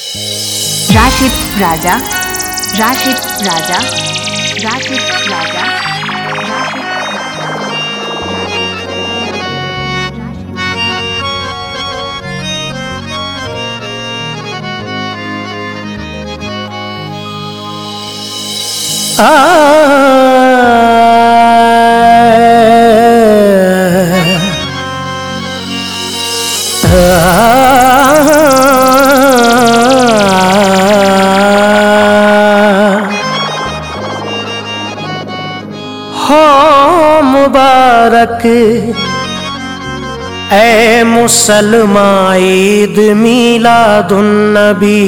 राशिद राजा, राशिद राजा, राशिद राजा, हो मुबारक ऐ मुसलमान ईद मीलादुन्नबी,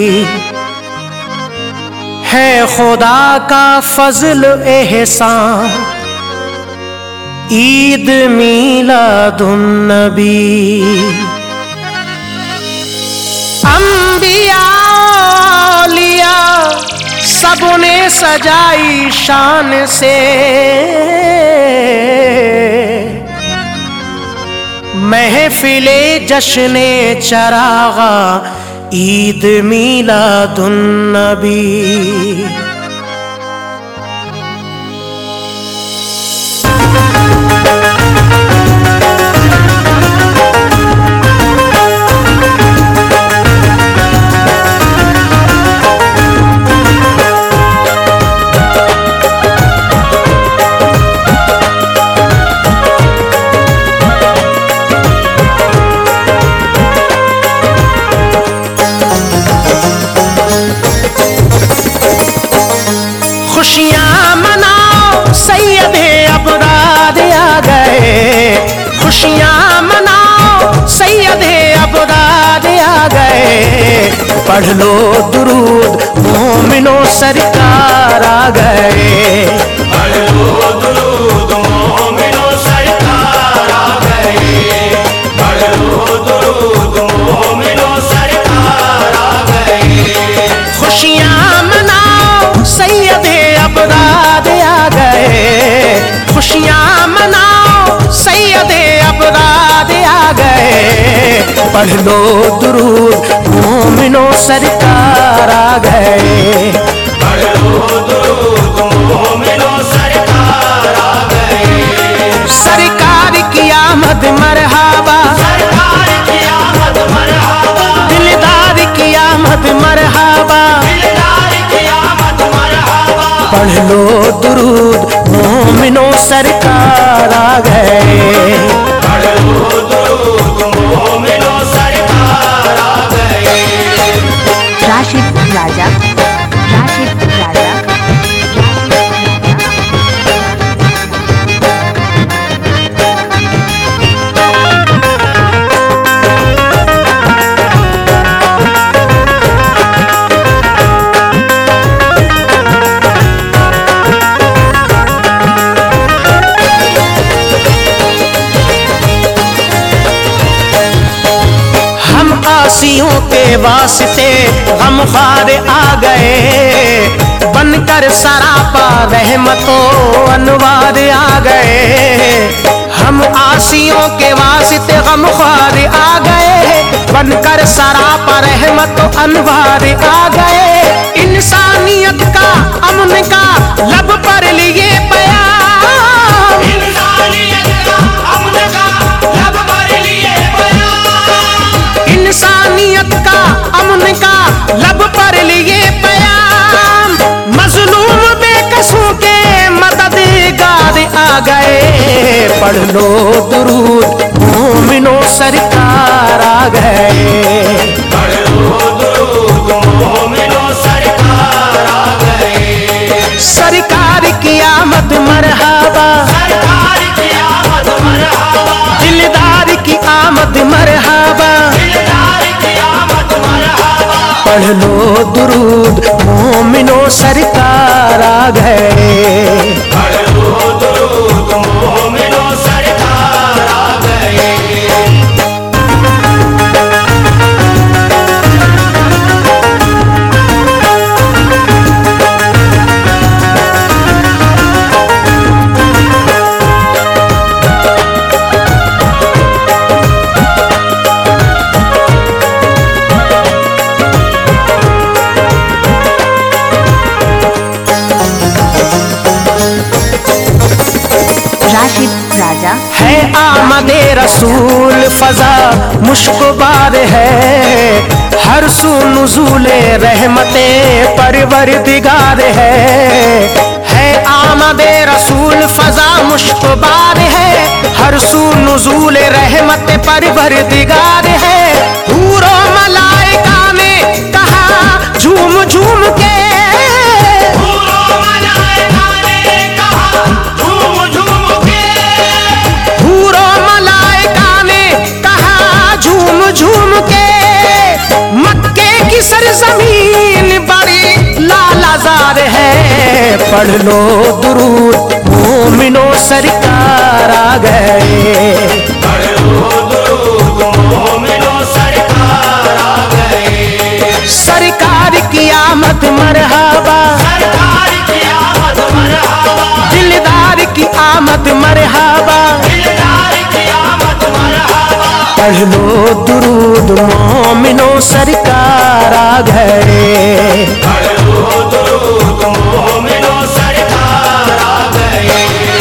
है खुदा का फजल एहसान ईद मीलादुन्नबी। अंबिया औलिया सबने सजाई शान से, महफिले जश्ने चरागा ईद मीलादुन्नबी। खुशियाँ मनाओ सैयदे अबरार आ गए, खुशियाँ मनाओ सैयदे अबरार आ गए। पढ़ लो दुरूद मोमिनो सरकार आ गए, पढ़ लो दुरूद मोमिनो सरकार आ गए, पढ़ लो दुरूद मोमिनो सरकार आ गए। खुशियाँ मनाओ सैयदे अबरार आ गए, खुशियाँ मनाओ सैयदे अबरार आ गए। पढ़ लो दुरूद मोमिनो सरकार आ गए, पढ़ लो दुरूद मोमिनो सरकार आ गए। सरकार की आमद मरहबा, सरकार की आमद मरहबा, दिलदार की आमद मरहबा, दिलदार की आमद मरहबा। पढ़ लो दुरूद मोमिनो सरकार आ गए, पढ़ लो दुरूद मोमिनो सरकार आ गए। राशिद राजा, राशिद राजा, आसियों के वास्ते गमखार आ गए, बनकर सरापा रहमतों अनवार आ गए। हम आसियों के वास्ते गमखार आ गए, बनकर सरापा रहमतों अनवार आ गए। इंसानियत का अमन का लब पर लिए प्यार, इंसानियत का अमन का लब पर लिए प्यार, इंसानियत का अमन का लब पर लिए प्याम। मजलूम बेकसों के मददगार आ गए, पढ़ लो दुरूद मोमिनो सरकार आ गए, पढ़ लो दुरूद मोमिनो सरकार आ गए। सरकार की आमद मरहबा, सरकार की आमद मरहबा, दिलदार की आमद मरहबा। दिलदार की आमद मरहबा। पढ़ लो दुरूद मोमिनो सरकार आ गए, पढ़ लो दुरूद मोमिनो सरकार आ गए। राशिद राजा, है आमदे रसूल फजा मुश्कबार है, हर सू नुज़ूले रहमते परवरदिगार है आमदे रसूल फजा मुश्कबार है, हर सू नुज़ूले रहमते परवरदिगार है। हूरो मलाइका ने कहा झूम झूम के, झूम के मक्के की सरजमीन बड़ी लालाजार है। पढ़ लो दुरूद मोमिनो सरकार आ गए, पढ़ लो दुरूद मोमिनो सरकार आ गए। सरकार की आमद मरहबा, सरकार की आमद मरहबा, दिलदार की आमद मरहबा, दिलदार की आमद मरहबा। पढ़ लो दुरूद मोमिनो सरकार आ गए, पढ़ लो दुरूद मोमिनो सरकार आ गए।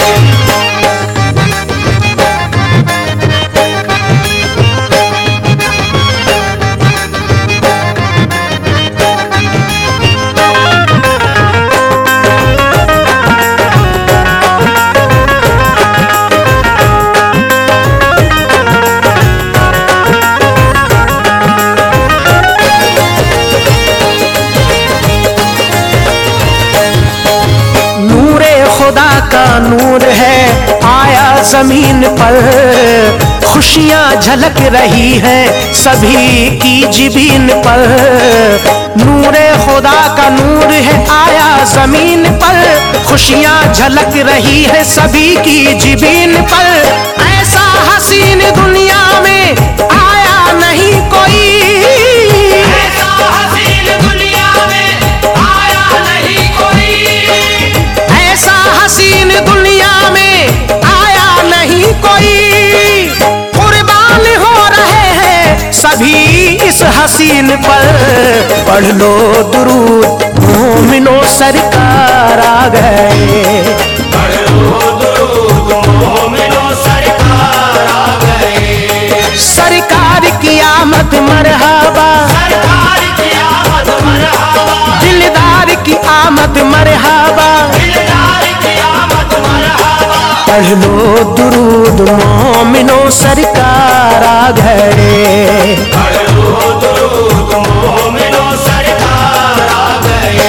खुदा का नूर है आया जमीन पर, खुशियां झलक रही हैं सभी की जिबीन पर। नूरे खुदा का नूर है आया जमीन पर, खुशियां झलक रही है सभी की जिबीन पर। ऐसा हसीन दुनिया में आया नहीं कोई, ऐसा हसीन दुनिया में आया नहीं कोई, ऐसा हसीन दुनिया में आया नहीं कोई। कुर्बान हो रहे हैं सभी इस हसीन पर, पढ़ लो दुरूद मोमिनो सरकार आ गए, पढ़ लो दुरूद मोमिनो सरकार आ गए। सरकार की आमद मरहबा, सरकार की आमद मरहबा, दिलदार की आमद मरहबा, दिलदार की आमद मरहबा। पढ़ लो दुरूद मोमिनो सरकार आ गए, पढ़ लो दुरूद मोमिनो सरकार आ गए।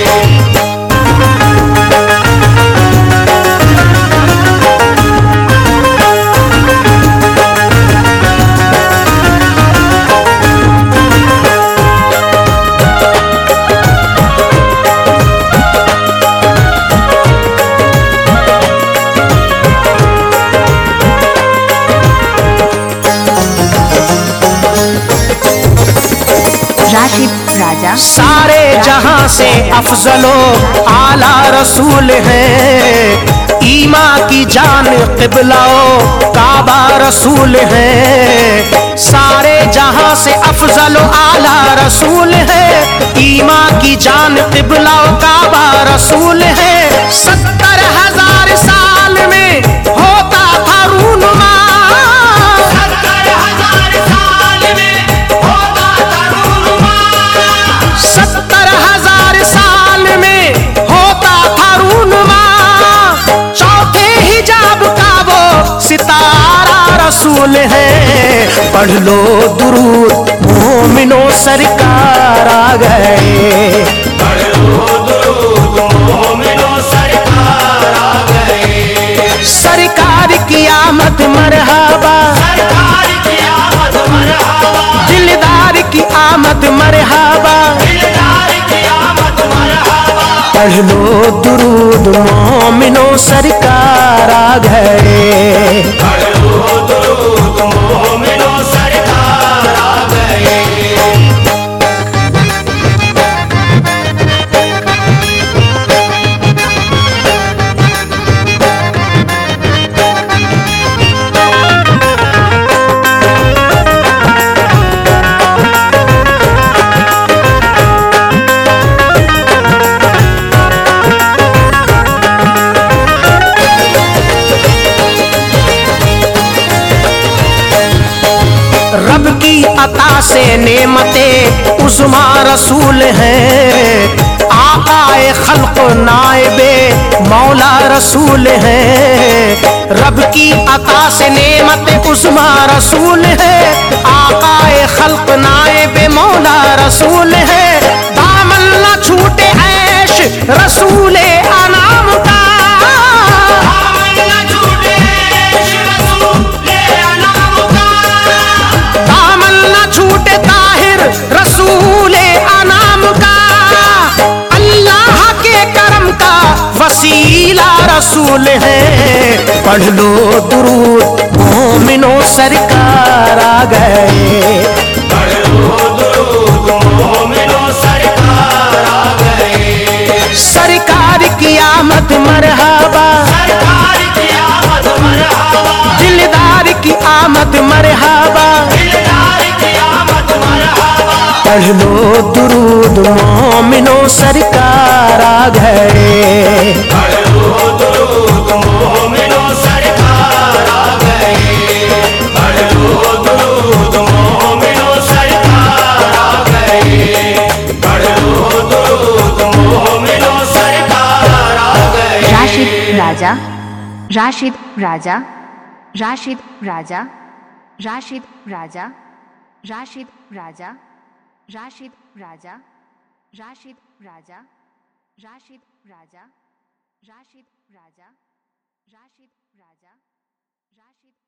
राशिद राजा, सारे जहां से अफजलो आला रसूल है, ईमा की जान क़िबलाओ काबा रसूल है। सारे जहां से अफजलो आला रसूल है, ईमा की जान क़िबलाओ काबा रसूल है। 70,000 साल में होता था रूनुमा, 70,000 साल में होता था रूनुमा, 70,000 साल में होता था रूनुमा। चौथे हिजाब का वो सितारा रसूल है, पढ़ लो दुरूद मोमिनो सरकार आ गए, पढ़ लो दुरूद मोमिनो सरकार आ गए। सरकार की आमद मरहबा, सरकार की आमद मरहबा, दिलदार की आमद मरहबा, दिलदार की आमद मरहबा। पढ़ लो दुरूद मोमिनो सरकार आ गए, पढ़ लो दुरूद मोमिनो सरकार आ गए। नेमते उज़्मा रसूल हैं, आकाए खल्क नाइबे मौला रसूल हैं। रब की अता से नेमते उज़्मा रसूल है, आकाए खल्क नाइबे मौला रसूल है। दामन न छूटे ऐश रसूले अनाम का, दामन न छूटे रसूले अनाम का, दामन न छूटे ताहिर रसूले अनाम का। अल्लाह के करम का वसीला रसूल है। पढ़ लो दुरूद मोमिनो सरकार आ गए, पढ़ लो दुरूद मोमिनो सरकार आ गए। सरकार की आमद मरहबा, सरकार की आमद मरहबा, दिलदार की आमद मरहबा। दिलदार की आमद मरहबा। पढ़ लो दुरूद मोमिनो सरकार आ गए, पढ़ लो दुरूद मोमिनो सरकार आ गए। पढ़ लो दुरूद मोमिनो सरकार आ गए। पढ़ लो दुरूद मोमिनो सरकार आ गए। राशिद राजा, राशिद राजा, राशिद राजा, राशिद राजा, राशिद राजा, राशिद राजा, राशिद राजा, राशिद राजा, राशिद राजा, राशिद राजा, राशिद